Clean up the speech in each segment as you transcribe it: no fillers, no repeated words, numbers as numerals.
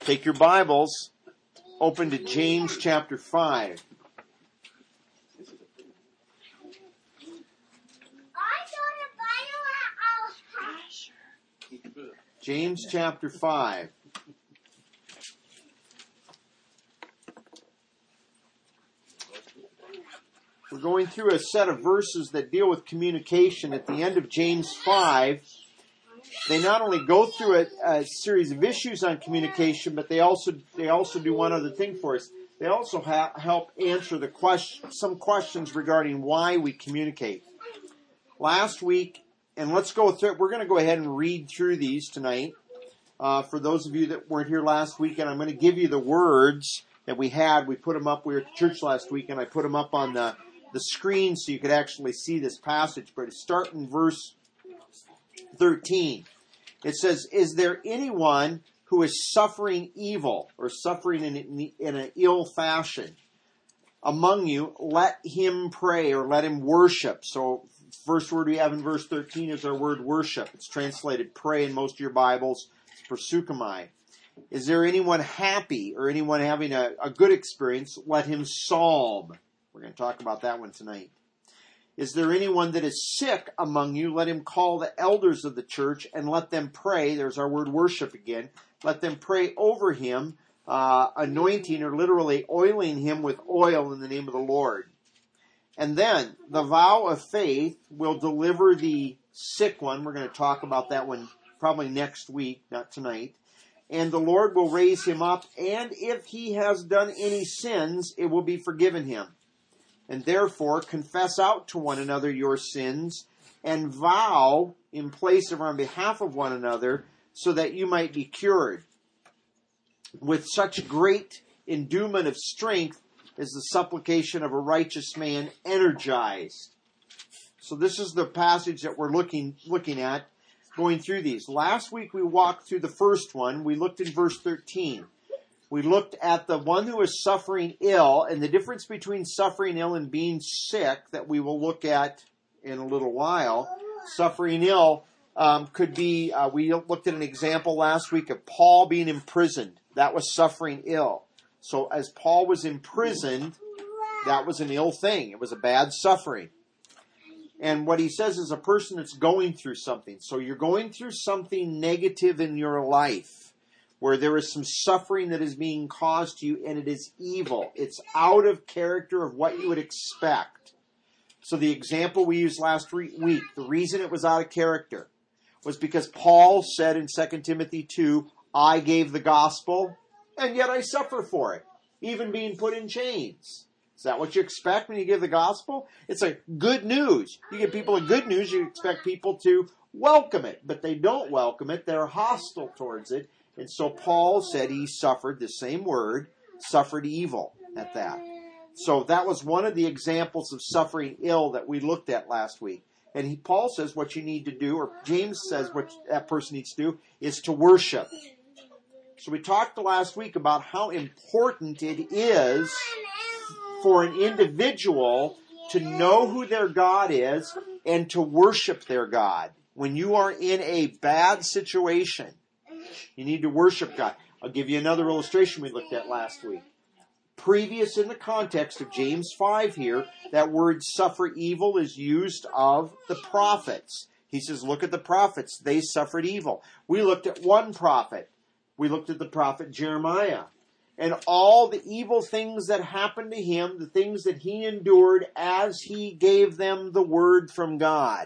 Take your Bibles, open to James chapter 5. James chapter 5. We're going through a set of verses that deal with communication. At the end of James 5, they not only go through a series of issues on communication, but they also do one other thing for us. They also help answer some questions regarding why we communicate. Last week, and let's go through it. We're going to go ahead and read through these tonight. For those of you that weren't here last week, and I'm going to give you the words that we had. We put them up. We were at church last week, and I put them up on the screen so you could actually see this passage. But start in verse 13. It says, "Is there anyone who is suffering evil or suffering in an ill fashion among you? Let him pray or let him worship." So first word we have in verse 13 is our word worship. It's translated pray in most of your Bibles. It's proseuchomai. Is there anyone happy or anyone having a good experience? Let him psalm. We're going to talk about that one tonight. Is there anyone that is sick among you? Let him call the elders of the church and let them pray. There's our word worship again. Let them pray over him, anointing or literally oiling him with oil in the name of the Lord. And then the vow of faith will deliver the sick one. We're going to talk about that one probably next week, not tonight. And the Lord will raise him up, and if he has done any sins, it will be forgiven him. And therefore, confess out to one another your sins, and vow in place of or on behalf of one another, so that you might be cured. With such great endowment of strength is the supplication of a righteous man energized. So this is the passage that we're looking at, going through these. Last week we walked through the first one. We looked in verse 13. We looked at the one who is suffering ill and the difference between suffering ill and being sick that we will look at in a little while. Suffering ill could be, we looked at an example last week of Paul being imprisoned. That was suffering ill. So as Paul was imprisoned, that was an ill thing. It was a bad suffering. And what he says is a person that's going through something. So you're going through something negative in your life, where there is some suffering that is being caused to you, and it is evil. It's out of character of what you would expect. So the example we used last week, the reason it was out of character was because Paul said in 2 Timothy 2, I gave the gospel, and yet I suffer for it, even being put in chains. Is that what you expect when you give the gospel? It's like good news. You give people a good news, you expect people to welcome it, but they don't welcome it. They're hostile towards it. And so Paul said he suffered, the same word, suffered evil at that. So that was one of the examples of suffering ill that we looked at last week. And Paul says what you need to do, or James says what that person needs to do, is to worship. So we talked last week about how important it is for an individual to know who their God is and to worship their God. When you are in a bad situation, you need to worship God. I'll give you another illustration we looked at last week. Previous in the context of James 5 here, that word suffer evil is used of the prophets. He says, look at the prophets. They suffered evil. We looked at one prophet. We looked at the prophet Jeremiah. And all the evil things that happened to him, the things that he endured as he gave them the word from God.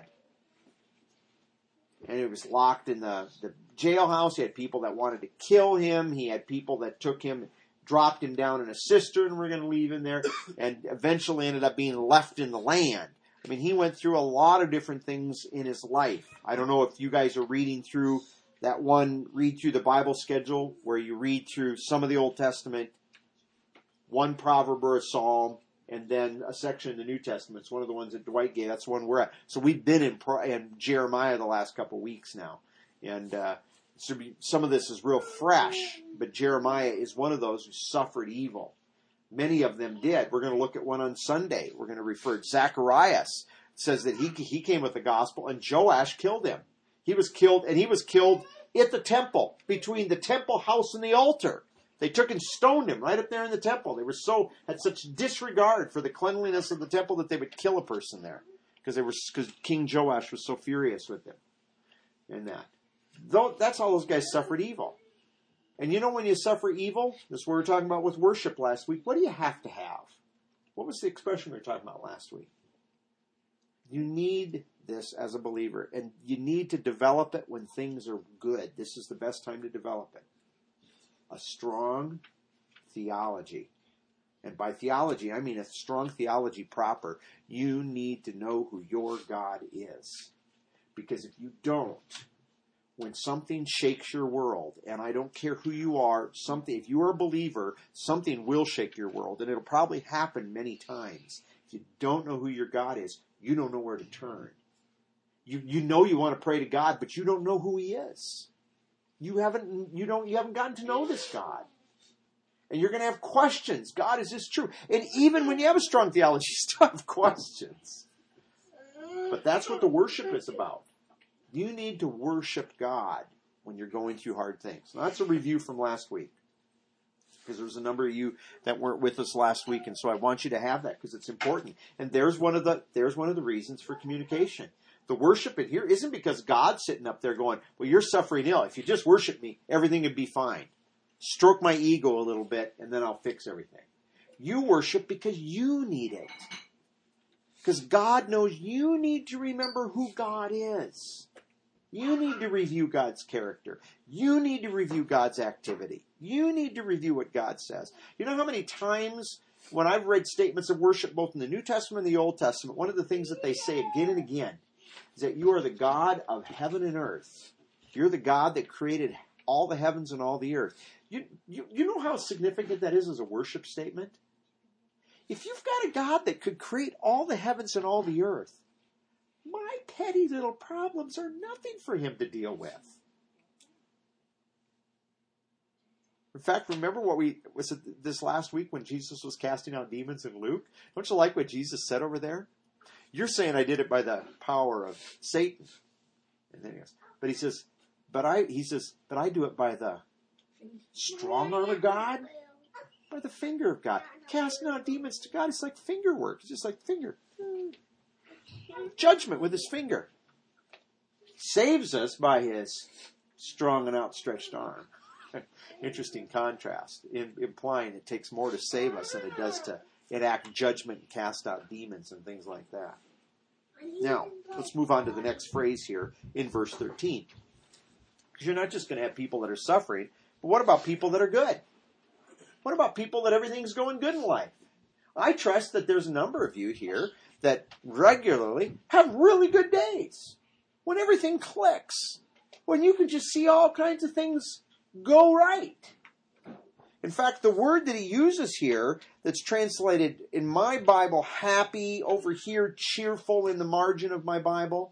And he was locked in the jailhouse. He had people that wanted to kill him. He had people that took him, dropped him down in a cistern. We're going to leave him there. And eventually ended up being left in the land. I mean, he went through a lot of different things in his life. I don't know if you guys are reading through that one, read through the Bible schedule, where you read through some of the Old Testament, one proverb or a psalm, and then a section in the New Testament. It's one of the ones that Dwight gave. That's the one we're at. So we've been in Jeremiah the last couple of weeks now. And some of this is real fresh, but Jeremiah is one of those who suffered evil. Many of them did. We're going to look at one on Sunday. We're going to refer to Zacharias. It says that he came with the gospel, and Joash killed him. He was killed, and he was killed at the temple, between the temple house and the altar. They took and stoned him right up there in the temple. They had such disregard for the cleanliness of the temple that they would kill a person there because King Joash was so furious with them in that. That's all those guys suffered evil. And you know when you suffer evil, this is what we were talking about with worship last week, what do you have to have? What was the expression we were talking about last week? You need this as a believer, and you need to develop it when things are good. This is the best time to develop it. A strong theology. And by theology, I mean a strong theology proper. You need to know who your God is. Because if you don't, when something shakes your world, and I don't care who you are, if you are a believer, something will shake your world, and it'll probably happen many times. If you don't know who your God is, you don't know where to turn. You know you want to pray to God, but you don't know who He is. You haven't gotten to know this God. And you're going to have questions. God, is this true? And even when you have a strong theology, you still have questions. But that's what the worship is about. You need to worship God when you're going through hard things. Now, that's a review from last week. Because there was a number of you that weren't with us last week, and so I want you to have that because it's important. And there's one of the reasons for communication. The worship in here isn't because God's sitting up there going, well, you're suffering ill. If you just worship me, everything would be fine. Stroke my ego a little bit, and then I'll fix everything. You worship because you need it. Because God knows you need to remember who God is. You need to review God's character. You need to review God's activity. You need to review what God says. You know how many times when I've read statements of worship both in the New Testament and the Old Testament, one of the things that they say again and again is that you are the God of heaven and earth. You're the God that created all the heavens and all the earth. You know how significant that is as a worship statement? If you've got a God that could create all the heavens and all the earth, my petty little problems are nothing for Him to deal with. In fact, remember was it this last week when Jesus was casting out demons in Luke? Don't you like what Jesus said over there? You're saying I did it by the power of Satan. And then he goes, but I do it by the strong arm of God, by the finger of God. Casting out demons to God, it's like finger work. It's just like finger. Judgment with His finger. Saves us by His strong and outstretched arm. Interesting contrast, implying it takes more to save us than it does to enact judgment and cast out demons and things like that. Now, let's move on to the next phrase here in verse 13. Because you're not just going to have people that are suffering, but what about people that are good? What about people that everything's going good in life? I trust that there's a number of you here that regularly have really good days. When everything clicks. When you can just see all kinds of things go right. In fact, the word that he uses here that's translated in my Bible, happy, over here, cheerful in the margin of my Bible,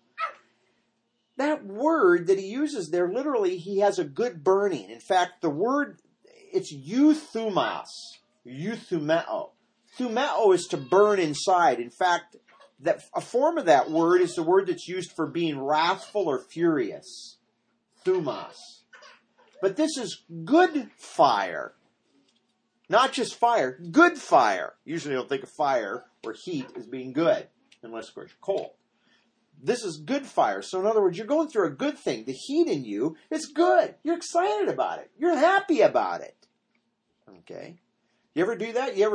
that word that he uses there, literally, he has a good burning. In fact, the word, it's euthumos, euthumeo. Thumeo is to burn inside. In fact, a form of that word is the word that's used for being wrathful or furious. Thumos. But this is good fire. Not just fire, good fire. Usually you don't think of fire or heat as being good, unless of course you're cold. This is good fire. So in other words, you're going through a good thing. The heat in you is good. You're excited about it. You're happy about it. Okay? You ever do that?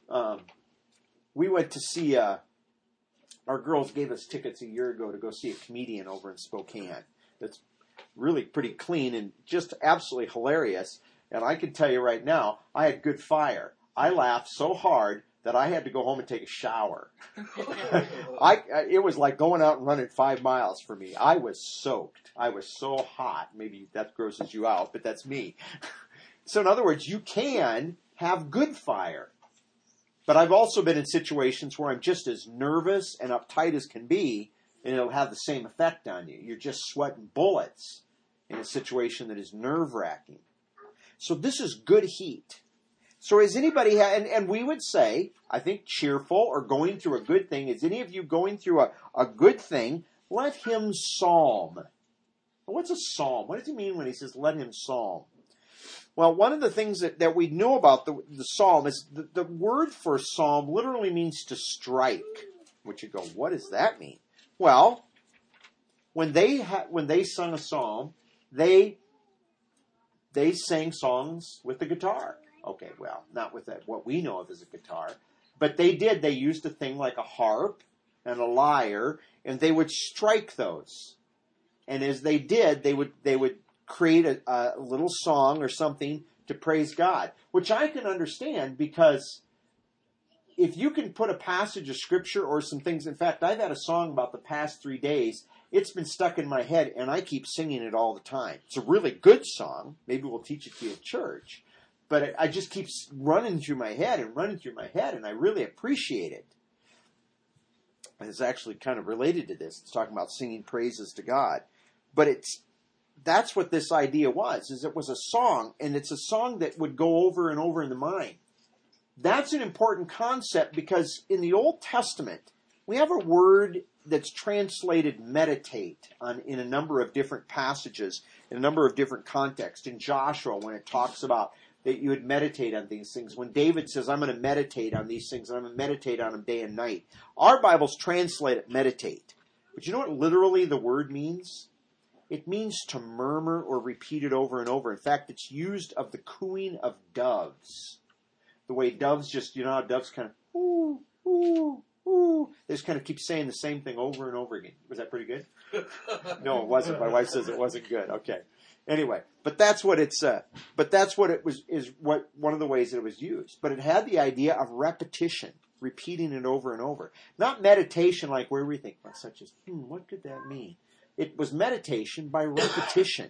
We went to see, our girls gave us tickets a year ago to go see a comedian over in Spokane. That's really pretty clean and just absolutely hilarious. And I can tell you right now, I had good fire. I laughed so hard that I had to go home and take a shower. It was like going out and running 5 miles for me. I was soaked. I was so hot. Maybe that grosses you out, but that's me. So in other words, you can have good fire. But I've also been in situations where I'm just as nervous and uptight as can be, and it'll have the same effect on you. You're just sweating bullets in a situation that is nerve-wracking. So this is good heat. So is anybody, and we would say, I think cheerful or going through a good thing, is any of you going through a good thing? Let him psalm. What's a psalm? What does he mean when he says, let him psalm? Well, one of the things that we know about the psalm is the word for psalm literally means to strike. Which you go, what does that mean? Well, when they sung a psalm, they sang songs with the guitar. Okay, well, not with what we know of as a guitar, but they did. They used a thing like a harp and a lyre, and they would strike those. And as they did, they would create a little song or something to praise God, which I can understand, because if you can put a passage of scripture or some things, in fact, I've had a song about the past 3 days. It's been stuck in my head, and I keep singing it all the time. It's a really good song. Maybe we'll teach it to you at church. But I just keep running through my head, and I really appreciate it. And it's actually kind of related to this. It's talking about singing praises to God. But that's what this idea was, is it was a song, and it's a song that would go over and over in the mind. That's an important concept, because in the Old Testament, we have a word that's translated meditate in a number of different passages, in a number of different contexts. In Joshua, when it talks about that you would meditate on these things. When David says, I'm going to meditate on these things, and I'm going to meditate on them day and night. Our Bibles translate it meditate. But you know what literally the word means? It means to murmur or repeat it over and over. In fact, it's used of the cooing of doves. The way doves just, you know how doves kind of, ooh, ooh, ooh. They just kind of keep saying the same thing over and over again. Was that pretty good? No, it wasn't. My wife says it wasn't good. Okay. Anyway, but that's what it was, one of the ways that it was used. But it had the idea of repetition, repeating it over and over. Not meditation like where we think, well, such as, what could that mean? It was meditation by repetition.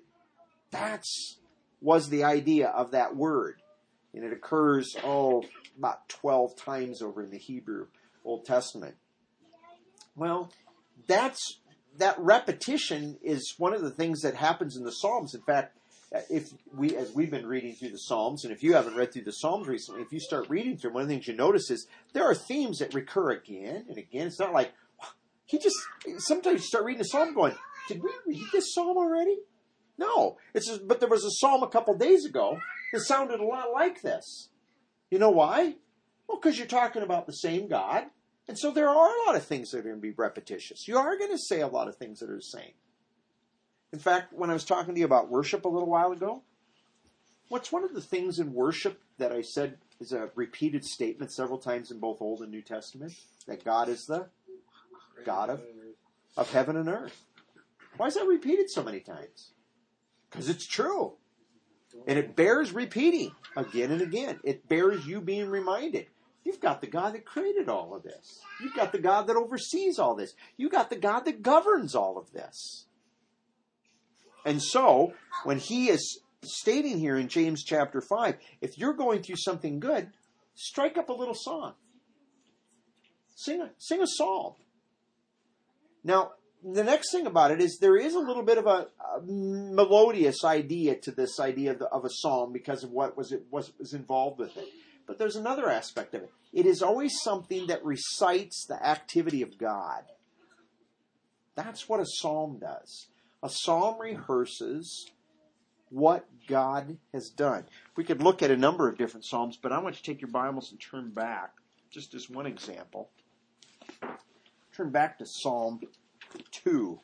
Was the idea of that word. And it occurs, about 12 times over in the Hebrew Old Testament. Well, that repetition is one of the things that happens in the Psalms. In fact, as we've been reading through the Psalms, and if you haven't read through the Psalms recently, if you start reading through them, one of the things you notice is there are themes that recur again and again. It's not like, sometimes you start reading the Psalm going, did we read this Psalm already? No. But there was a Psalm a couple days ago that sounded a lot like this. You know why? Well, because you're talking about the same God. And so there are a lot of things that are going to be repetitious. You are going to say a lot of things that are the same. In fact, when I was talking to you about worship a little while ago, what's one of the things in worship that I said is a repeated statement several times in both Old and New Testament? That God is the God of heaven and earth. Why is that repeated so many times? Because it's true. And it bears repeating again and again. It bears you being reminded. You've got the God that created all of this. You've got the God that oversees all this. You've got the God that governs all of this. And so, when he is stating here in James chapter 5, if you're going through something good, strike up a little song. Sing a psalm. Now, the next thing about it is there is a little bit of a melodious idea to this idea of a psalm because of what was involved with it. But there's another aspect of it. It is always something that recites the activity of God. That's what a psalm does. A psalm rehearses what God has done. We could look at a number of different psalms, but I want you to take your Bibles and turn back, just as one example. Turn back to Psalm 2.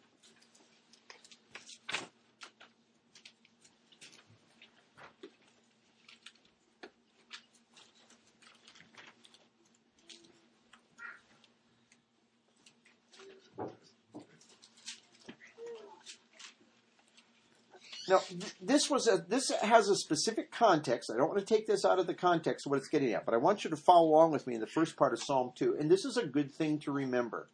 Now, this has a specific context. I don't want to take this out of the context of what it's getting at, but I want you to follow along with me in the first part of Psalm 2. And this is a good thing to remember.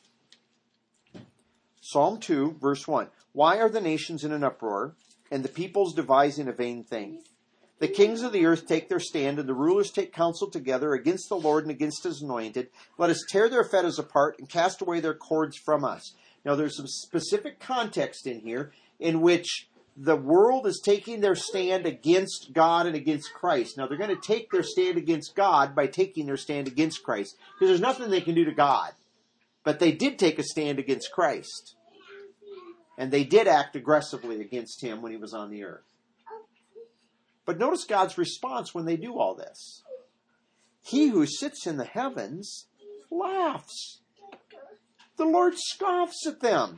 Psalm 2, verse 1. Why are the nations in an uproar, and the peoples devising a vain thing? The kings of the earth take their stand, and the rulers take counsel together against the Lord and against his anointed. Let us tear their fetters apart and cast away their cords from us. Now, there's some specific context in here in which the world is taking their stand against God and against Christ. Now, they're going to take their stand against God by taking their stand against Christ, because there's nothing they can do to God. But they did take a stand against Christ. And they did act aggressively against him when he was on the earth. But notice God's response when they do all this. He who sits in the heavens laughs. The Lord scoffs at them.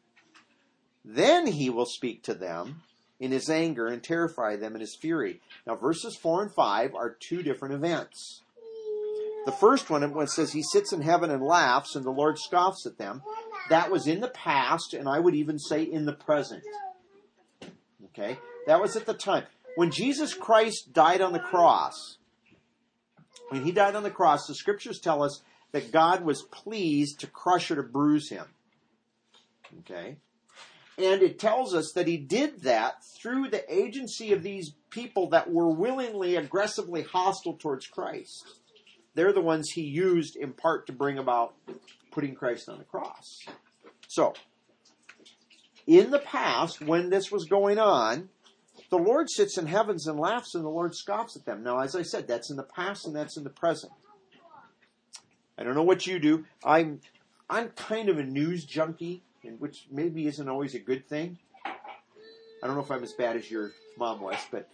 Then he will speak to them in his anger and terrify them in his fury. Now, verses 4 and 5 are two different events. The first one, when it says he sits in heaven and laughs and the Lord scoffs at them, that was in the past, and I would even say in the present. Okay? That was at the time. When Jesus Christ died on the cross, when he died on the cross, the scriptures tell us that God was pleased to crush or to bruise him. Okay? And it tells us that he did that through the agency of these people that were willingly, aggressively hostile towards Christ. They're the ones he used in part to bring about putting Christ on the cross. So, in the past, when this was going on, the Lord sits in heavens and laughs and the Lord scoffs at them. Now, as I said, that's in the past and that's in the present. I don't know what you do. I'm kind of a news junkie, which maybe isn't always a good thing. I don't know if I'm as bad as your mom was, but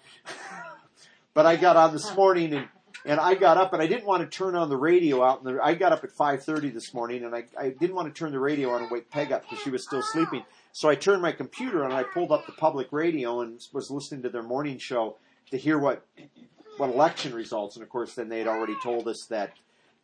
I got on this morning and I got up and I didn't want to turn on the radio out. I got up at 5:30 this morning and I didn't want to turn the radio on and wake Peg up because she was still sleeping. So I turned my computer on and I pulled up the public radio and was listening to their morning show to hear what election results. And of course, then they had already told us that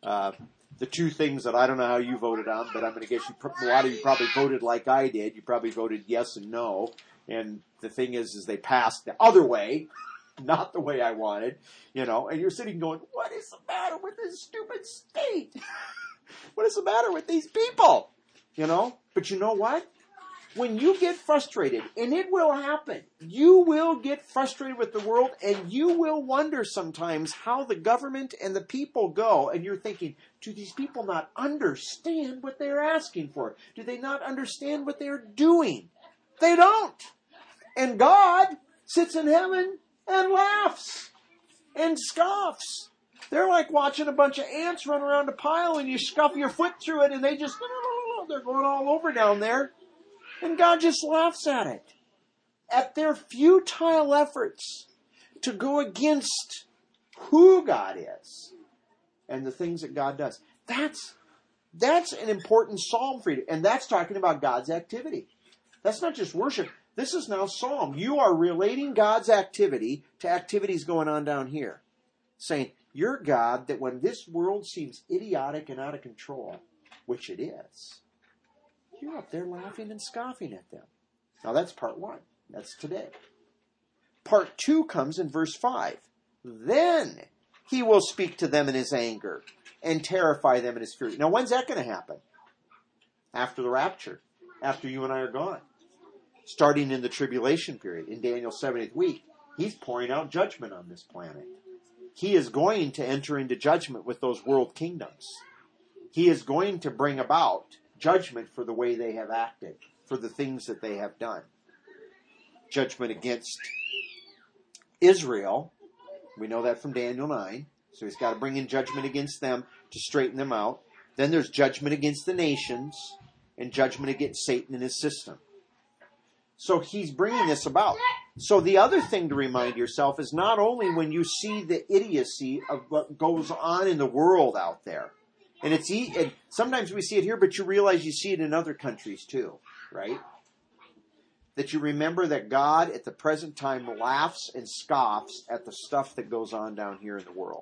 the two things that I don't know how you voted on, but I'm going to guess a lot of you probably voted like I did. You probably voted yes and no. And the thing is they passed the other way, not the way I wanted, and you're sitting going, what is the matter with this stupid state? What is the matter with these people? But you know what? When you get frustrated, and it will happen, you will get frustrated with the world, and you will wonder sometimes how the government and the people go, and you're thinking, do these people not understand what they're asking for? Do they not understand what they're doing? They don't. And God sits in heaven and laughs and scoffs. They're like watching a bunch of ants run around a pile, and you scuff your foot through it, and they just, they're going all over down there. And God just laughs at it. At their futile efforts to go against who God is and the things that God does. That's an important psalm for you. And that's talking about God's activity. That's not just worship. This is now psalm. You are relating God's activity to activities going on down here. Saying, you're God that when this world seems idiotic and out of control, which it is, you're up there laughing and scoffing at them. Now that's part 1. That's today. Part 2 comes in verse 5. Then he will speak to them in his anger and terrify them in his fury. Now when's that going to happen? After the rapture. After you and I are gone. Starting in the tribulation period. In Daniel's 70th week, he's pouring out judgment on this planet. He is going to enter into judgment with those world kingdoms. He is going to bring about judgment for the way they have acted, for the things that they have done. Judgment against Israel. We know that from Daniel 9. So he's got to bring in judgment against them to straighten them out. Then there's judgment against the nations and judgment against Satan and his system. So he's bringing this about. So the other thing to remind yourself is not only when you see the idiocy of what goes on in the world out there, and sometimes we see it here, but you realize you see it in other countries too, right? That you remember that God at the present time laughs and scoffs at the stuff that goes on down here in the world.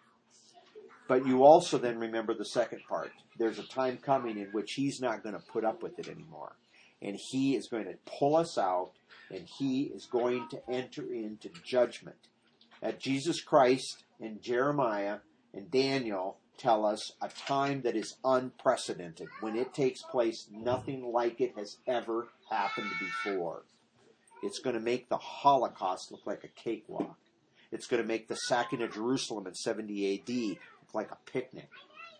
But you also then remember the second part. There's a time coming in which he's not going to put up with it anymore. And he is going to pull us out, and he is going to enter into judgment. That Jesus Christ and Jeremiah and Daniel tell us a time that is unprecedented. When it takes place, nothing like it has ever happened before. It's going to make the Holocaust look like a cakewalk. It's going to make the sacking of Jerusalem in 70 AD look like a picnic.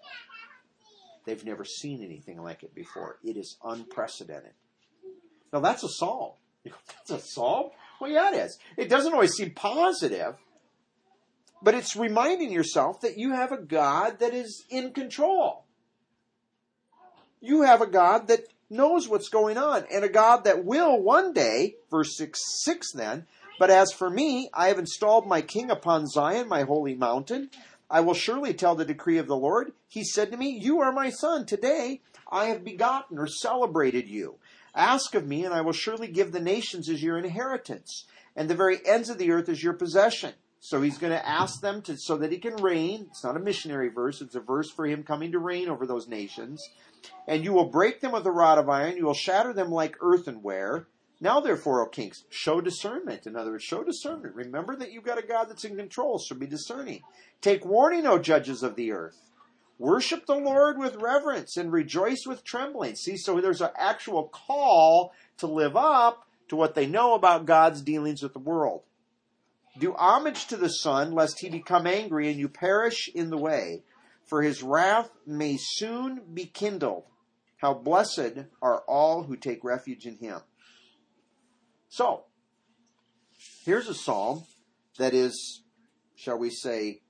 They've never seen anything like it before. It is unprecedented. Now that's a psalm. That's a psalm? Well, yeah, it is. It doesn't always seem positive, but it's reminding yourself that you have a God that is in control. You have a God that knows what's going on, and a God that will one day, verse 6 then, but as for me, I have installed my king upon Zion, my holy mountain. I will surely tell the decree of the Lord. He said to me, you are my son. Today I have begotten or celebrated you. Ask of me, and I will surely give the nations as your inheritance, and the very ends of the earth as your possession. So he's going to ask them so that he can reign. It's not a missionary verse. It's a verse for him coming to reign over those nations. And you will break them with a rod of iron. You will shatter them like earthenware. Now, therefore, O kings, show discernment. In other words, show discernment. Remember that you've got a God that's in control, so be discerning. Take warning, O judges of the earth. Worship the Lord with reverence and rejoice with trembling. See, so there's an actual call to live up to what they know about God's dealings with the world. Do homage to the Son, lest he become angry and you perish in the way, for his wrath may soon be kindled. How blessed are all who take refuge in him. So, here's a psalm that is, shall we say,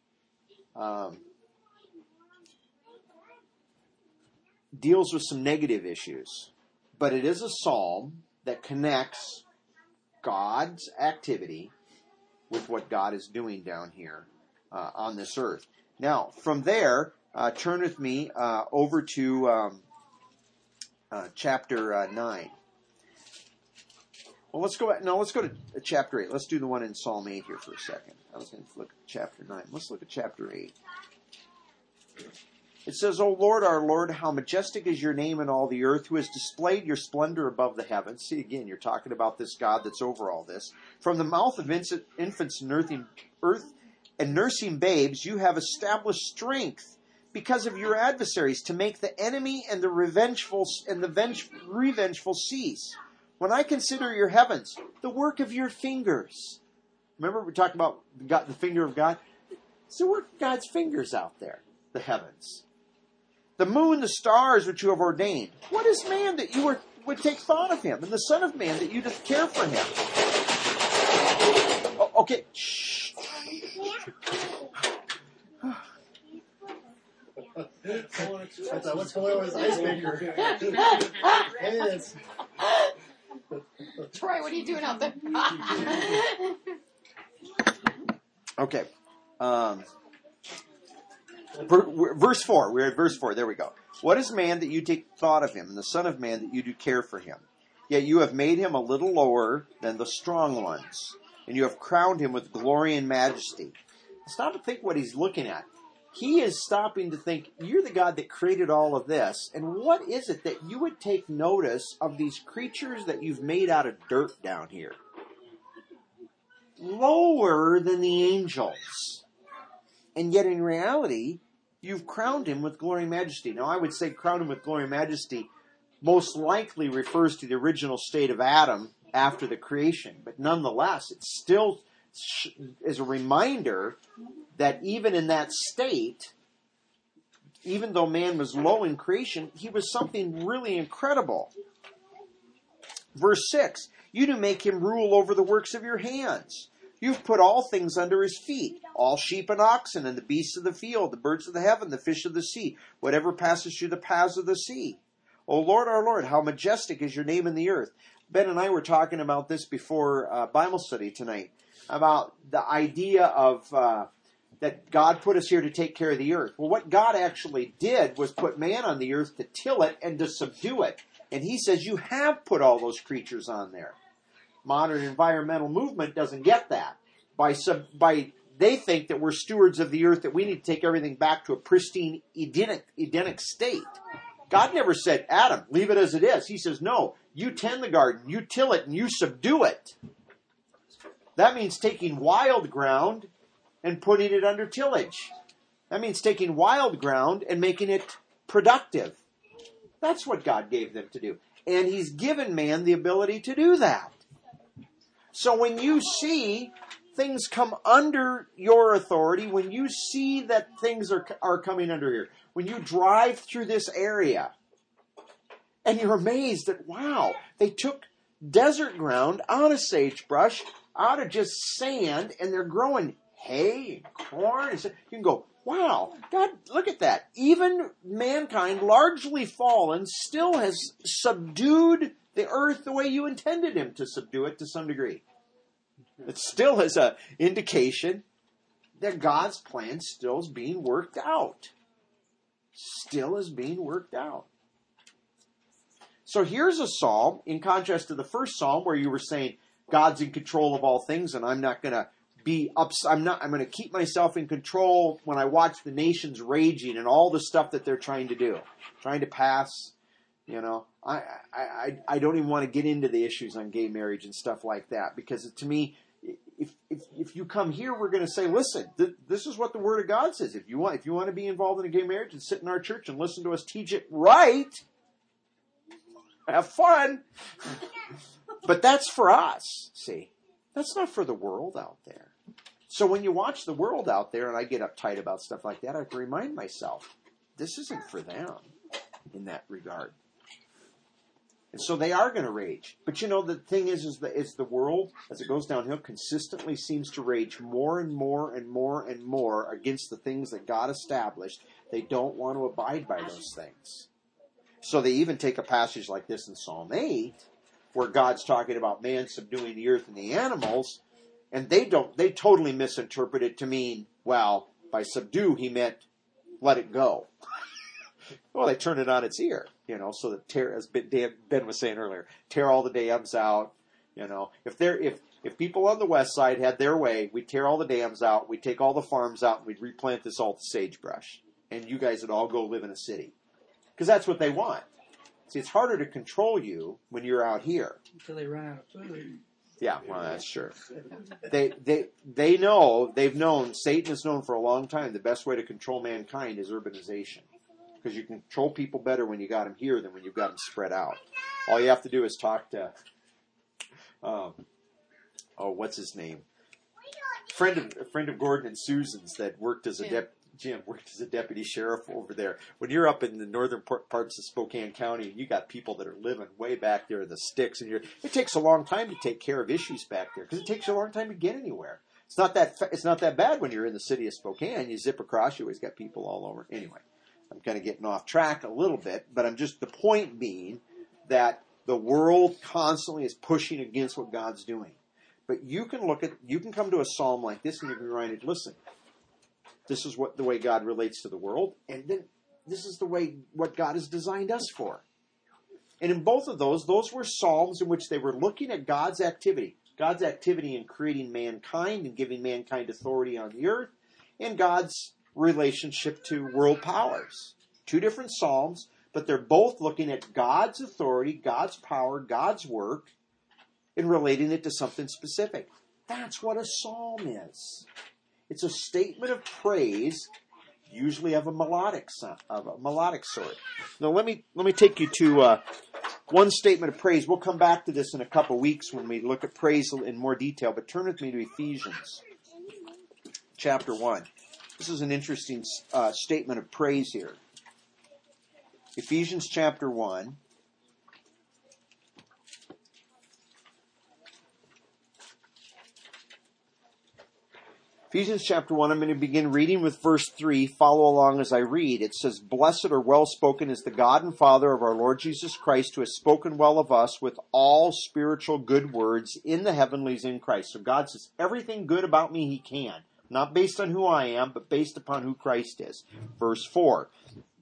deals with some negative issues. But it is a psalm that connects God's activity with what God is doing down here on this earth. Now, from there, turn with me over to chapter 9. Well, let's go to chapter 8. Let's do the one in Psalm 8 here for a second. I was going to look at chapter 9. Let's look at chapter 8. It says, O Lord, our Lord, how majestic is your name in all the earth, who has displayed your splendor above the heavens. See, again, you're talking about this God that's over all this. From the mouth of infants and nursing babes, you have established strength because of your adversaries, to make the enemy and the revengeful cease. When I consider your heavens, the work of your fingers. Remember we talked about the finger of God? It's the work of God's fingers out there, the heavens. The moon, the stars which you have ordained. What is man that you would take thought of him, and the son of man that you doth care for him? Oh, okay. Shh. I thought, what's going on with his ice maker? Yes. Troy, what are you doing out there? Okay. Verse 4. We're at verse 4. There we go. What is man that you take thought of him, and the son of man that you do care for him? Yet you have made him a little lower than the strong ones, and you have crowned him with glory and majesty. Stop and think what he's looking at. He is stopping to think, you're the God that created all of this, and what is it that you would take notice of these creatures that you've made out of dirt down here? Lower than the angels. And yet in reality, you've crowned him with glory and majesty. Now I would say crowned him with glory and majesty most likely refers to the original state of Adam after the creation. But nonetheless, it still is a reminder that even in that state, even though man was low in creation, he was something really incredible. Verse 6, you do make him rule over the works of your hands. You've put all things under his feet, all sheep and oxen, and the beasts of the field, the birds of the heaven, the fish of the sea, whatever passes through the paths of the sea. O Lord, our Lord, how majestic is your name in the earth. Ben and I were talking about this before Bible study tonight, about the idea of that God put us here to take care of the earth. Well, what God actually did was put man on the earth to till it and to subdue it. And he says you have put all those creatures on there. Modern environmental movement doesn't get that. They think that we're stewards of the earth, that we need to take everything back to a pristine Edenic state. God never said, Adam, leave it as it is. He says, no, you tend the garden, you till it, and you subdue it. That means taking wild ground and putting it under tillage. That means taking wild ground and making it productive. That's what God gave them to do. And he's given man the ability to do that. So when you see things come under your authority, when you see that things are coming under here, when you drive through this area and you're amazed that, wow, they took desert ground out of sagebrush, out of just sand, and they're growing hay and corn. You can go, wow, God, look at that. Even mankind, largely fallen, still has subdued the earth the way you intended him to subdue it to some degree. It still is an indication that God's plan still is being worked out. Still is being worked out. So here's a psalm, in contrast to the first psalm where you were saying, God's in control of all things and I'm not going to be I'm going to keep myself in control when I watch the nations raging and all the stuff that they're trying to do, trying to pass, I don't even want to get into the issues on gay marriage and stuff like that, because to me, if you come here, we're going to say, listen, this is what the Word of God says. If you want to be involved in a gay marriage and sit in our church and listen to us teach it right, have fun. But that's for us, see. That's not for the world out there. So when you watch the world out there, and I get uptight about stuff like that, I have to remind myself, this isn't for them in that regard. And so they are going to rage. But the thing is that it's the world, as it goes downhill, consistently seems to rage more and more and more and more against the things that God established. They don't want to abide by those things. So they even take a passage like this in Psalm 8, where God's talking about man subduing the earth and the animals, and they totally misinterpret it to mean, well, by subdue he meant let it go. Well, they turn it on its ear, so that as Ben was saying earlier, tear all the dams out. If people on the west side had their way, we'd tear all the dams out, we'd take all the farms out, and we'd replant this all to sagebrush, and you guys would all go live in a city, because that's what they want. See, it's harder to control you when you're out here. Until they run out of food. Yeah, well, that's true. They've known, Satan has known for a long time, the best way to control mankind is urbanization. Because you can control people better when you got them here than when you've got them spread out. All you have to do is talk to, what's his name? A friend of Gordon and Susan's that worked as a Jim worked as a deputy sheriff over there. When you're up in the northern parts of Spokane County, you got people that are living way back there in the sticks, and it takes a long time to take care of issues back there because it takes you a long time to get anywhere. It's not that bad when you're in the city of Spokane. You zip across, you always got people all over. Anyway, I'm kind of getting off track a little bit, but the point being that the world constantly is pushing against what God's doing. But you can come to a psalm like this and you can be reminded, listen, this is the way God relates to the world, and then this is what God has designed us for. And in both of those were psalms in which they were looking at God's activity in creating mankind and giving mankind authority on the earth, and God's relationship to world powers. Two different psalms, but they're both looking at God's authority, God's power, God's work, and relating it to something specific. That's what a psalm is. It's a statement of praise, usually of a melodic sort. Now, let me take you to one statement of praise. We'll come back to this in a couple of weeks when we look at praise in more detail. But turn with me to Ephesians, chapter 1. This is an interesting statement of praise here. Ephesians, chapter 1. Ephesians chapter 1, I'm going to begin reading with verse 3. Follow along as I read. It says, "Blessed or well-spoken is the God and Father of our Lord Jesus Christ, who has spoken well of us with all spiritual good words in the heavenlies in Christ." So God says, everything good about me he can. Not based on who I am, but based upon who Christ is. Verse 4.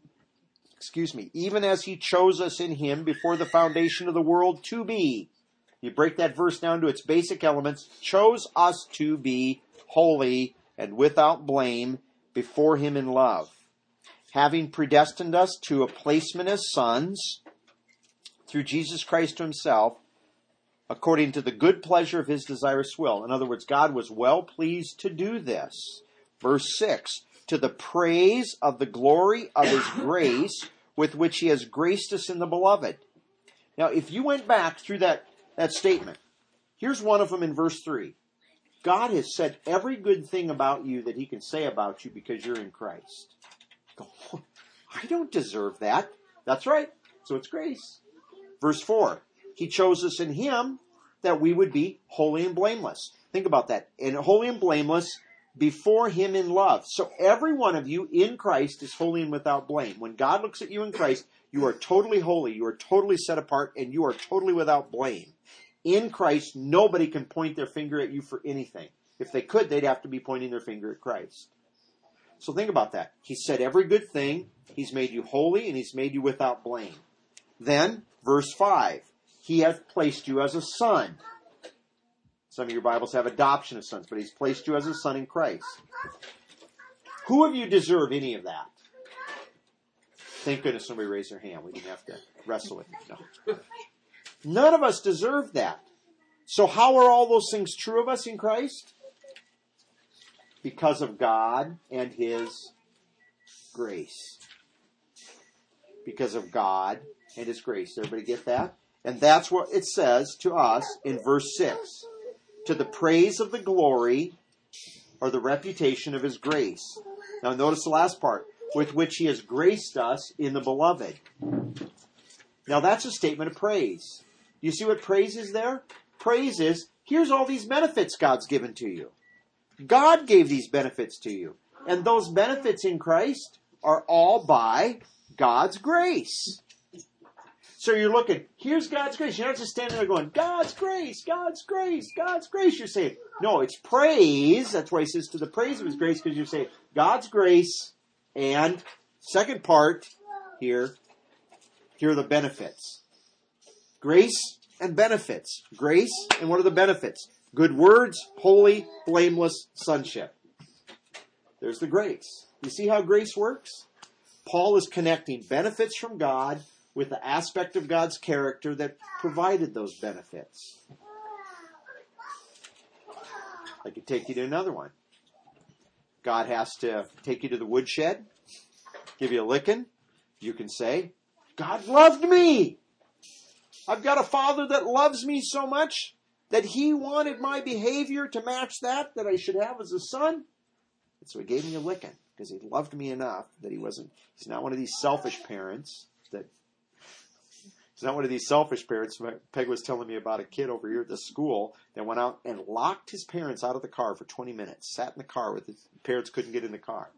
"Even as he chose us in him before the foundation of the world to be." You break that verse down to its basic elements. Chose us to be holy and without blame before him in love, having predestined us to a placement as sons through Jesus Christ to himself, according to the good pleasure of his desirous will. In other words, God was well pleased to do this. Verse 6, "To the praise of the glory of his grace, with which he has graced us in the beloved." Now, if you went back through that statement, here's one of them in verse 3. God has said every good thing about you that he can say about you because you're in Christ. I don't deserve that. That's right. So it's grace. Verse 4, "He chose us in him that we would be holy and blameless." Think about that. And holy and blameless before him in love. So every one of you in Christ is holy and without blame. When God looks at you in Christ, you are totally holy, you are totally set apart, and you are totally without blame. In Christ, nobody can point their finger at you for anything. If they could, they'd have to be pointing their finger at Christ. So think about that. He said every good thing. He's made you holy, and he's made you without blame. Then, verse 5, he hath placed you as a son. Some of your Bibles have adoption of sons, but he's placed you as a son in Christ. Who of you deserve any of that? Thank goodness somebody raised their hand. We didn't have to wrestle with it. No. None of us deserve that. So how are all those things true of us in Christ? Because of God and his grace. Because of God and his grace. Everybody get that? And that's what it says to us in verse 6. To the praise of the glory or the reputation of his grace. Now notice the last part. With which he has graced us in the beloved. Now that's a statement of praise. You see what praise is there? Praise is, here's all these benefits God's given to you. God gave these benefits to you. And those benefits in Christ are all by God's grace. So you're looking, here's God's grace. You're not just standing there going, God's grace, God's grace, God's grace. You're saying, no, it's praise. That's why he says to the praise of his grace, because you're saying, God's grace, and second part here are the benefits. Grace and benefits. Grace, and what are the benefits? Good words, holy, blameless sonship. There's the grace. You see how grace works? Paul is connecting benefits from God with the aspect of God's character that provided those benefits. I could take you to another one. God has to take you to the woodshed, give you a licking. You can say, God loved me. I've got a father that loves me so much that he wanted my behavior to match that I should have as a son. And so he gave me a licking because he loved me enough that he's not one of these selfish parents He's not one of these selfish parents. Peg was telling me about a kid over here at the school that went out and locked his parents out of the car for 20 minutes. Sat in the car with his parents, couldn't get in the car.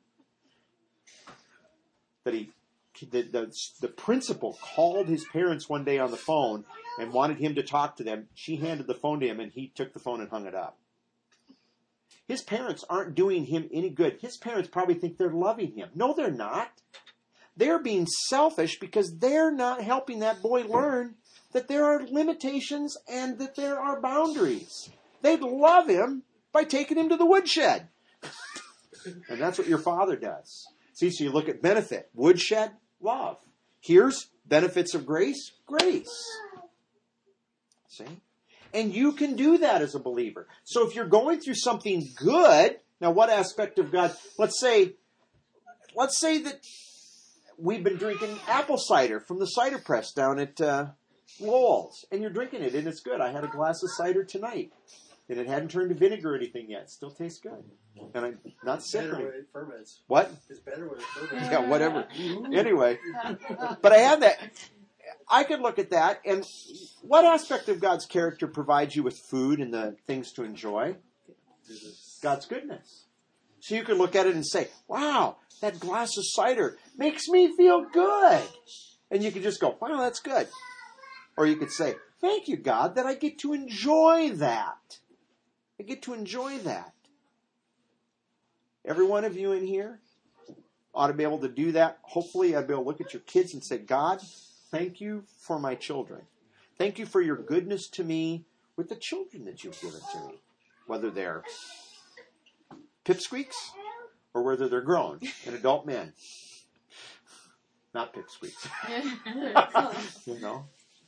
That the principal called his parents one day on the phone and wanted him to talk to them. She handed the phone to him and he took the phone and hung it up. His parents aren't doing him any good. His parents probably think they're loving him. No, they're not. They're being selfish because they're not helping that boy learn that there are limitations and that there are boundaries. They'd love him by taking him to the woodshed. And that's what your father does. See, so you look at benefit. Woodshed, love. Here's benefits of grace, grace. See? And you can do that as a believer. So if you're going through something good, now what aspect of God? Let's say that we've been drinking apple cider from the cider press down at Lowell's, and you're drinking it, and it's good. I had a glass of cider tonight, and it hadn't turned to vinegar or anything yet. It still tastes good, and I'm not sick. Better when it ferments. What? It's better when it ferments. Yeah, whatever. Anyway, but I had that. I could look at that, and what aspect of God's character provides you with food and the things to enjoy? God's goodness. So you could look at it and say, wow, that glass of cider makes me feel good. And you could just go, wow, that's good. Or you could say, thank you, God, that I get to enjoy that. I get to enjoy that. Every one of you in here ought to be able to do that. Hopefully, I'd be able to look at your kids and say, God, thank you for my children. Thank you for your goodness to me with the children that you've given to me. Whether they're pipsqueaks or whether they're grown and adult men. Not pipsqueaks. You know.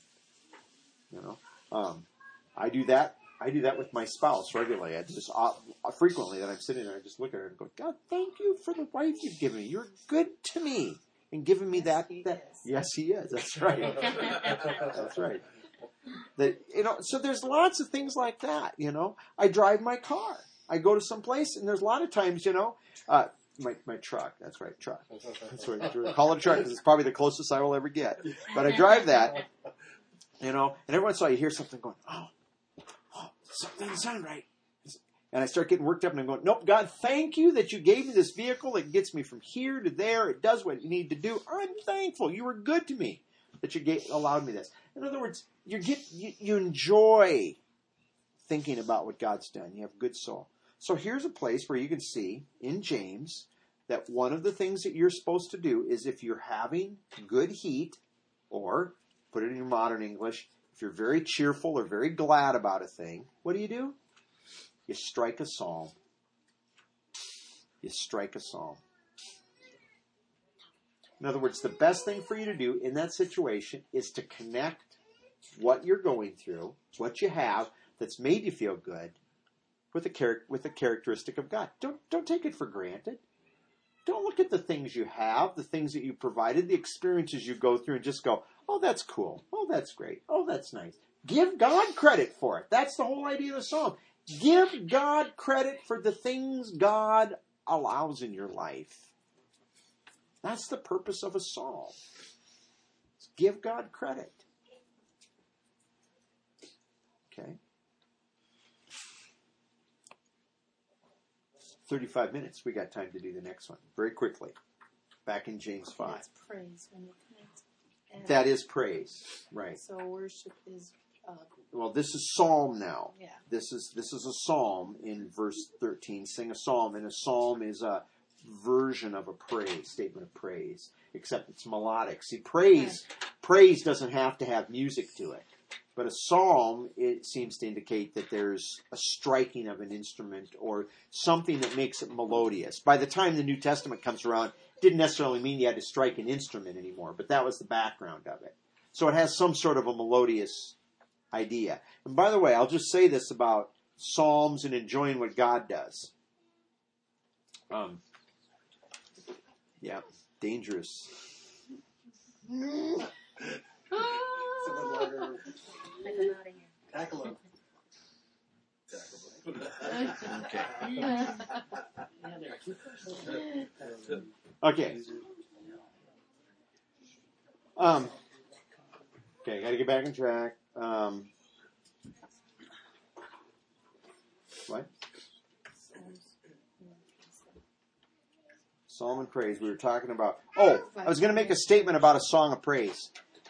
I do that. I do that with my spouse regularly. I just frequently that I'm sitting there, I just look at her and go, God, thank you for the wife you've given me. You're good to me. And giving me that. Yes, he is. That's right. That's right. So there's lots of things like that, I drive my car. I go to some place, and there's a lot of times, my truck. That's right, truck. That's right. Call it a truck because it's probably the closest I will ever get. But I drive that, and every once in a while you hear something going, oh, something doesn't sound right. And I start getting worked up and I'm going, nope, God, thank you that you gave me this vehicle. It gets me from here to there. It does what you need to do. I'm thankful. You were good to me that you allowed me this. In other words, you enjoy thinking about what God's done. You have good soul. So here's a place where you can see in James that one of the things that you're supposed to do is if you're having good heat, or put it in your modern English, if you're very cheerful or very glad about a thing, what do? You strike a psalm. You strike a psalm. In other words, the best thing for you to do in that situation is to connect what you're going through, what you have that's made you feel good, with a characteristic of God. Don't take it for granted. Don't look at the things you have, the things that you provided, the experiences you go through, and just go, oh, that's cool. Oh, that's great. Oh, that's nice. Give God credit for it. That's the whole idea of the psalm. Give God credit for the things God allows in your life. That's the purpose of a psalm. Give God credit. Okay. 35 minutes. We got time to do the next one very quickly. Back in James 5. That's praise when you connect. That is praise, right? So worship is. Well, this is psalm now. Yeah. This is a psalm in verse 13. Sing a psalm, and a psalm is a version of a praise, statement of praise, except it's melodic. See, praise doesn't have to have music to it. But a psalm, it seems to indicate that there's a striking of an instrument or something that makes it melodious. By the time the New Testament comes around, it didn't necessarily mean you had to strike an instrument anymore, but that was the background of it. So it has some sort of a melodious idea. And by the way, I'll just say this about psalms and enjoying what God does. Dangerous. Someone longer. Tackle him. Okay. Okay, got to get back on track. What? Psalm and praise. We were talking about. Oh, I was going to make a statement about a song of praise.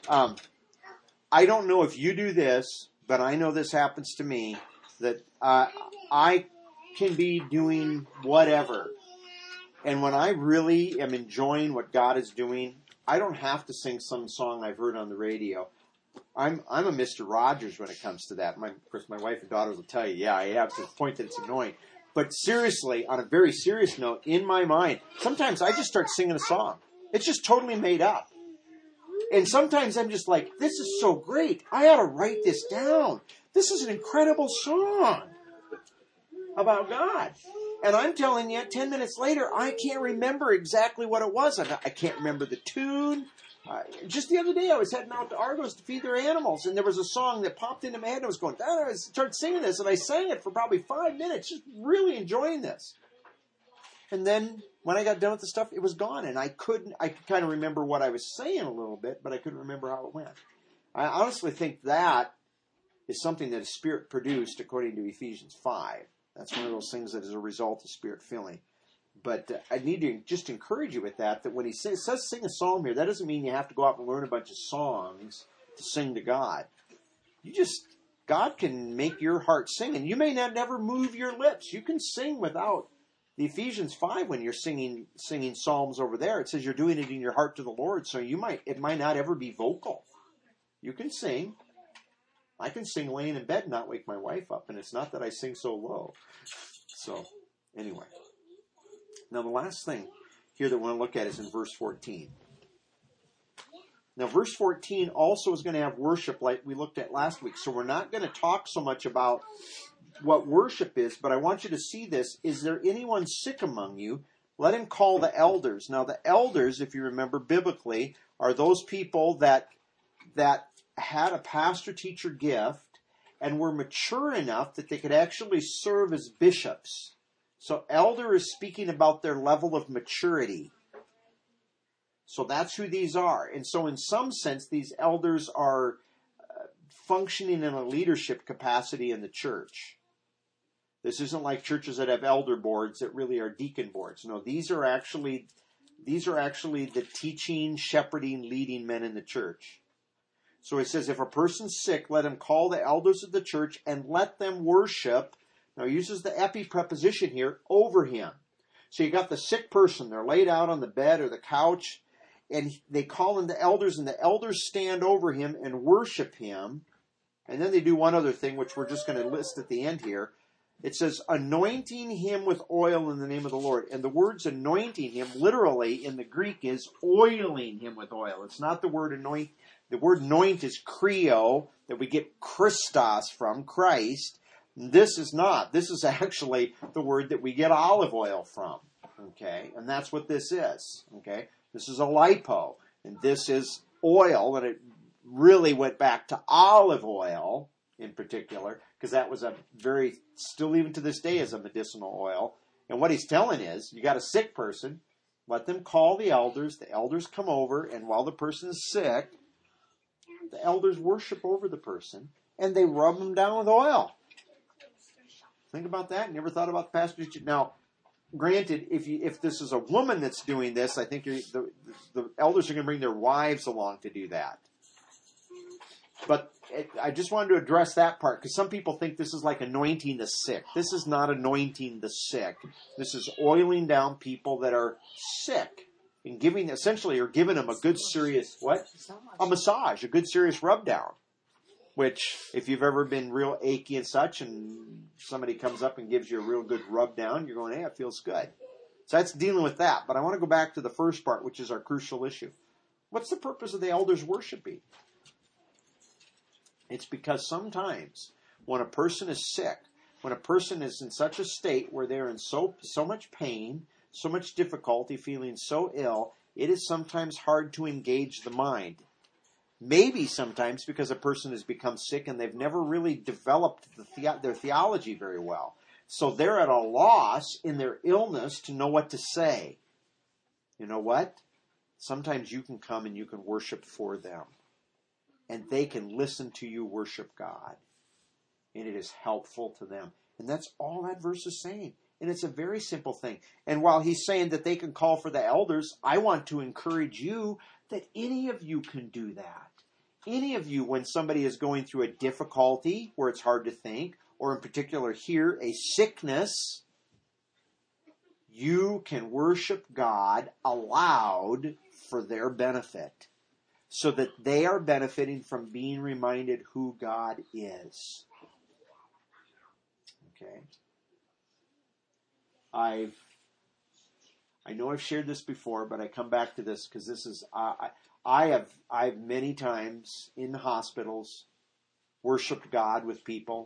I don't know if you do this, but I know this happens to me, that I can be doing whatever. And when I really am enjoying what God is doing, I don't have to sing some song I've heard on the radio. I'm a Mr. Rogers when it comes to that. Of course, my wife and daughters will tell you, yeah, I have to the point that it's annoying. But seriously, on a very serious note, in my mind, sometimes I just start singing a song. It's just totally made up. And sometimes I'm just like, this is so great. I ought to write this down. This is an incredible song about God. And I'm telling you, 10 minutes later, I can't remember exactly what it was. I can't remember the tune. Just the other day, I was heading out to Argos to feed their animals, and there was a song that popped into my head, and I was going, I started singing this, and I sang it for probably 5 minutes, just really enjoying this. And then when I got done with the stuff, it was gone, and I could kind of remember what I was saying a little bit, but I couldn't remember how it went. I honestly think that is something that is Spirit produced according to Ephesians 5. That's one of those things that is a result of Spirit filling. But I need to just encourage you with that when he says sing a psalm here, that doesn't mean you have to go out and learn a bunch of songs to sing to God. God can make your heart sing, and you may not never move your lips. You can sing without. The Ephesians 5, when you're singing psalms over there, it says you're doing it in your heart to the Lord, so it might not ever be vocal. You can sing. I can sing laying in bed and not wake my wife up, and it's not that I sing so low. So, anyway. Now, the last thing here that we want to look at is in verse 14. Now, verse 14 also is going to have worship like we looked at last week. So we're not going to talk so much about what worship is, but I want you to see this. Is there anyone sick among you? Let him call the elders. Now, the elders, if you remember biblically, are those people that had a pastor-teacher gift and were mature enough that they could actually serve as bishops. So elder is speaking about their level of maturity. So that's who these are. And so in some sense, these elders are functioning in a leadership capacity in the church. This isn't like churches that have elder boards that really are deacon boards. No, these are actually the teaching, shepherding, leading men in the church. So it says, if a person's sick, let him call the elders of the church and let them worship. Now it uses the epi preposition here, over him. So you got the sick person. They're laid out on the bed or the couch, and they call in the elders, and the elders stand over him and worship him. And then they do one other thing, which we're just going to list at the end here. It says, anointing him with oil in the name of the Lord. And the words anointing him, literally in the Greek, is oiling him with oil. It's not the word anoint. The word anoint is kreo, that we get Christos from, Christ. This is not. This is actually the word that we get olive oil from. Okay? And that's what this is. Okay? This is a lipo. And this is oil, and it really went back to olive oil in particular, because that was a very, still even to this day, is a medicinal oil. And what he's telling is, you got a sick person, let them call the elders come over, and while the person is sick, the elders worship over the person, and they rub them down with oil. Think about that. You never thought about the pastor? Now, granted, if this is a woman that's doing this, I think the elders are going to bring their wives along to do that. But I just wanted to address that part, because some people think this is like anointing the sick. This is not anointing the sick. This is oiling down people that are sick and giving them a good serious, what? A massage, a good serious rub down. Which, if you've ever been real achy and such, and somebody comes up and gives you a real good rub down, you're going, hey, it feels good. So that's dealing with that. But I want to go back to the first part, which is our crucial issue. What's the purpose of the elders worshiping? It's because sometimes when a person is sick, when a person is in such a state where they're in so much pain, so much difficulty, feeling so ill, it is sometimes hard to engage the mind. Maybe sometimes because a person has become sick and they've never really developed their theology very well. So they're at a loss in their illness to know what to say. You know what? Sometimes you can come and you can worship for them. And they can listen to you worship God. And it is helpful to them. And that's all that verse is saying. And it's a very simple thing. And while he's saying that they can call for the elders, I want to encourage you that any of you can do that. Any of you, when somebody is going through a difficulty where it's hard to think, or in particular here, a sickness, you can worship God aloud for their benefit, so that they are benefiting from being reminded who God is. Okay? I know I've shared this before, but I come back to this because this is I've many times in hospitals worshiped God with people.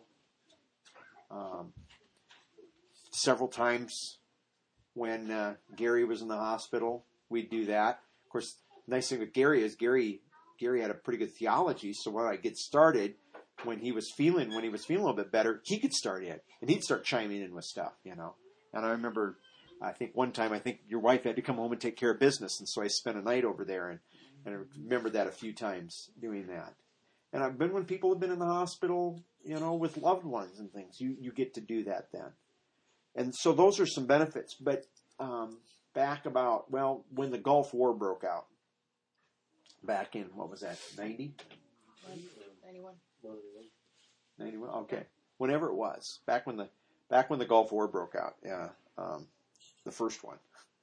Several times when Gary was in the hospital, we'd do that. Of course, the nice thing with Gary is Gary had a pretty good theology. So when I get started, when he was feeling a little bit better, he could start in and he'd start chiming in with stuff, you know. And I remember, I think one time, your wife had to come home and take care of business, and so I spent a night over there, and I remember that a few times doing that. And I've been when people have been in the hospital, you know, with loved ones and things, you get to do that then. And so those are some benefits. But back about, when the Gulf War broke out, back in, what was that, 90? 91. 91, okay. Whenever it was, back when the Gulf War broke out, the first one.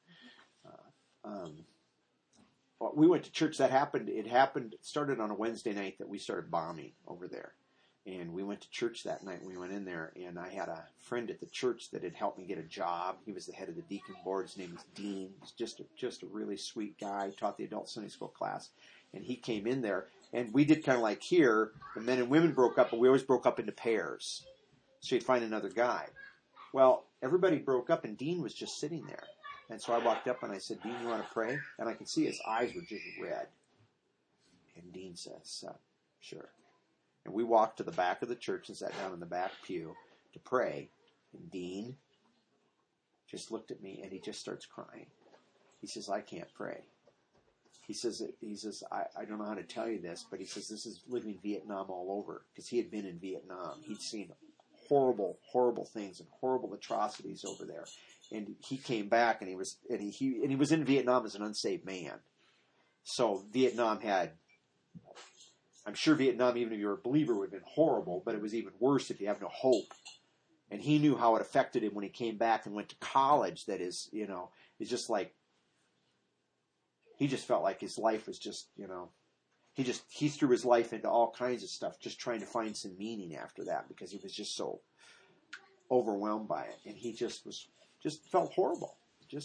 We went to church. It started on a Wednesday night that we started bombing over there. And we went to church that night. We went in there, and I had a friend at the church that had helped me get a job. He was the head of the deacon board. His name was Dean. He's just a really sweet guy. He taught the adult Sunday school class. And he came in there, and we did kind of like here. The men and women broke up, but we always broke up into pairs. So you'd find another guy. Well, everybody broke up, and Dean was just sitting there. And so I walked up, and I said, Dean, you want to pray? And I could see his eyes were just red. And Dean says, sure. And we walked to the back of the church and sat down in the back pew to pray. And Dean just looked at me, and he just starts crying. He says, I can't pray. He says, I don't know how to tell you this, but he says, this is living Vietnam all over. Because he had been in Vietnam. He'd seen horrible, horrible things and horrible atrocities over there. And he came back, and he was in Vietnam as an unsaved man. So Vietnam I'm sure Vietnam, even if you were a believer, would have been horrible, but it was even worse if you have no hope. And he knew how it affected him when he came back and went to college. That is, it's just like, he just felt like his life was just, he threw his life into all kinds of stuff, just trying to find some meaning after that, because he was just so overwhelmed by it. And he just felt horrible.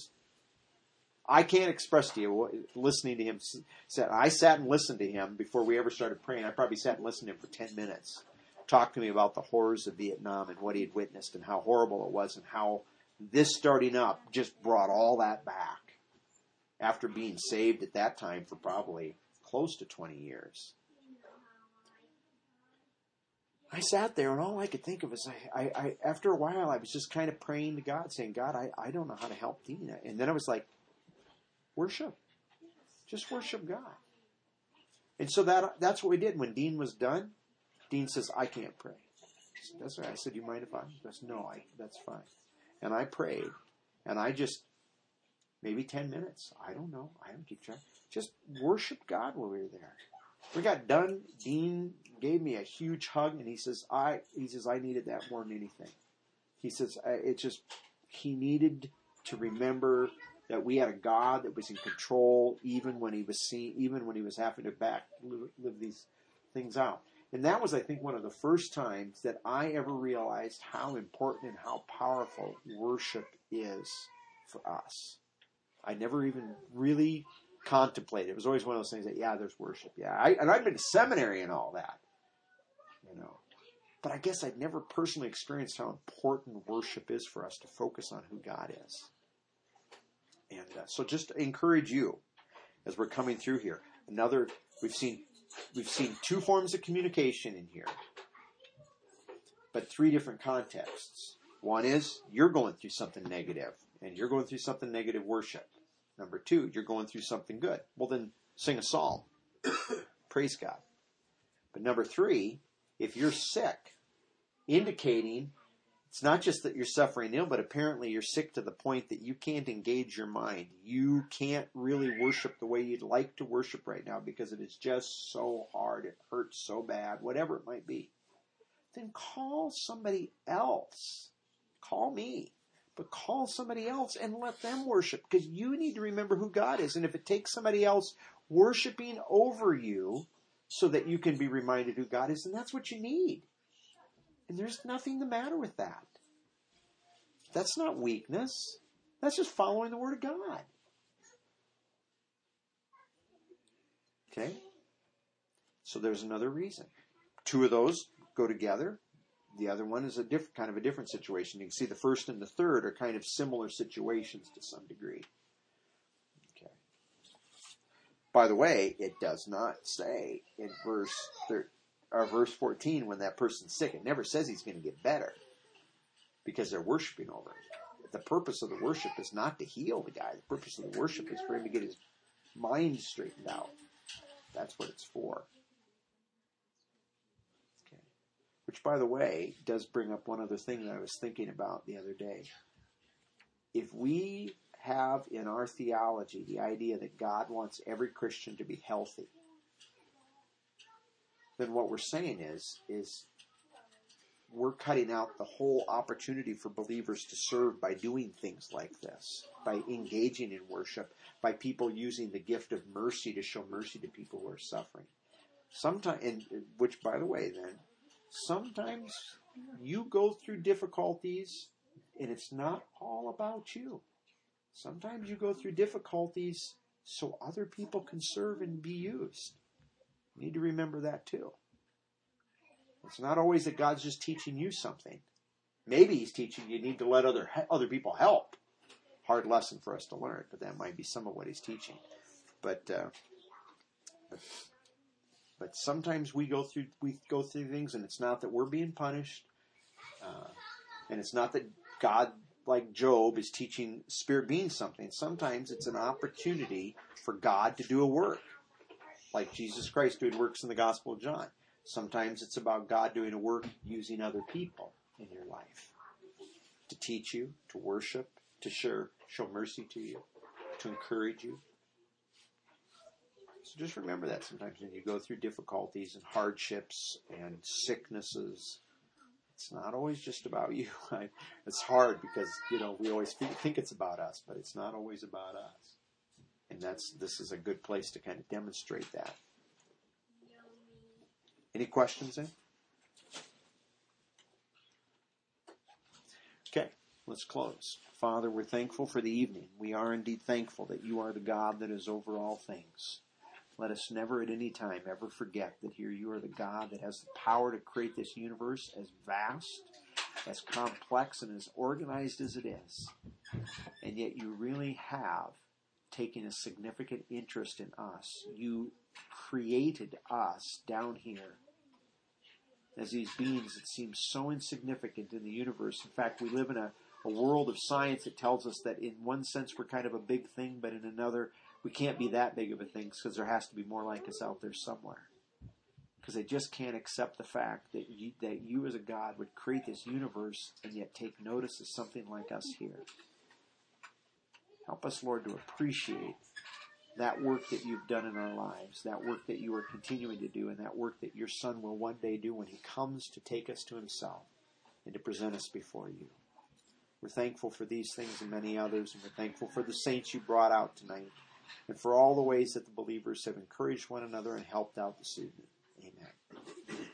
I can't express to you, listening to him, I sat and listened to him before we ever started praying. I probably sat and listened to him for 10 minutes. Talk to me about the horrors of Vietnam and what he had witnessed and how horrible it was, and how this starting up just brought all that back after being saved at that time for probably close to 20 years. I sat there, and all I could think of is, I after a while, I was just kind of praying to God, saying, God, I don't know how to help Dean. And then I was like, worship. Just worship God. And so that's what we did. When Dean was done, Dean says, I can't pray. That's right. I said, you mind if I? He goes, no, that's fine. And I prayed, and I just, maybe 10 minutes. I don't know. I don't keep track. Just worship God while we were there. We got done. Dean gave me a huge hug, and he says, I needed that more than anything. He says, he needed to remember that we had a God that was in control, even when he was having to live these things out. And that was, I think, one of the first times that I ever realized how important and how powerful worship is for us. I never even really contemplated. It was always one of those things that, there's worship. And I'd been to seminary and all that, But I guess I'd never personally experienced how important worship is for us to focus on who God is. And so just to encourage you as we're coming through here. We've seen two forms of communication in here, but three different contexts. One is you're going through something negative, and you're going through something negative worship. Number two, you're going through something good. Well, then sing a psalm. Praise God. But number three, if you're sick, indicating it's not just that you're suffering ill, but apparently you're sick to the point that you can't engage your mind. You can't really worship the way you'd like to worship right now because it is just so hard. It hurts so bad, whatever it might be. Then call somebody else. Call me. But call somebody else and let them worship, because you need to remember who God is. And if it takes somebody else worshiping over you so that you can be reminded who God is, then that's what you need. And there's nothing the matter with that. That's not weakness. That's just following the Word of God. Okay? So there's another reason. Two of those go together. The other one is a different situation. You can see the first and the third are kind of similar situations to some degree. Okay. By the way, it does not say in verse 14 when that person's sick. It never says he's going to get better because they're worshiping over him. The purpose of the worship is not to heal the guy. The purpose of the worship is for him to get his mind straightened out. That's what it's for. Okay. Which, by the way, does bring up one other thing that I was thinking about the other day. If we have in our theology the idea that God wants every Christian to be healthy, then what we're saying is we're cutting out the whole opportunity for believers to serve by doing things like this, by engaging in worship, by people using the gift of mercy to show mercy to people who are suffering. Which, by the way, then, sometimes you go through difficulties and it's not all about you. Sometimes you go through difficulties so other people can serve and be used. You need to remember that too. It's not always that God's just teaching you something. Maybe He's teaching you need to let other people help. Hard lesson for us to learn, but that might be some of what He's teaching. But sometimes we go through things, and it's not that we're being punished, and it's not that God, like Job, is teaching spirit beings something. Sometimes it's an opportunity for God to do a work, like Jesus Christ doing works in the Gospel of John. Sometimes it's about God doing a work using other people. in your life. To teach you, to worship, to show mercy to you, to encourage you. So just remember that sometimes when you go through difficulties and hardships and sicknesses, it's not always just about you. It's hard because, we always think it's about us, but it's not always about us. And this is a good place to kind of demonstrate that. Any questions then? Okay, let's close. Father, we're thankful for the evening. We are indeed thankful that you are the God that is over all things. Let us never at any time ever forget that here you are the God that has the power to create this universe as vast, as complex, and as organized as it is. And yet you really have taken a significant interest in us. You created us down here as these beings that seem so insignificant in the universe. In fact, we live in a world of science that tells us that in one sense we're kind of a big thing, but in another we can't be that big of a thing because there has to be more like us out there somewhere. Because they just can't accept the fact that you as a God would create this universe and yet take notice of something like us here. Help us, Lord, to appreciate that work that you've done in our lives, that work that you are continuing to do, and that work that your Son will one day do when he comes to take us to himself and to present us before you. We're thankful for these things and many others, and we're thankful for the saints you brought out tonight, and for all the ways that the believers have encouraged one another and helped out this evening. Amen.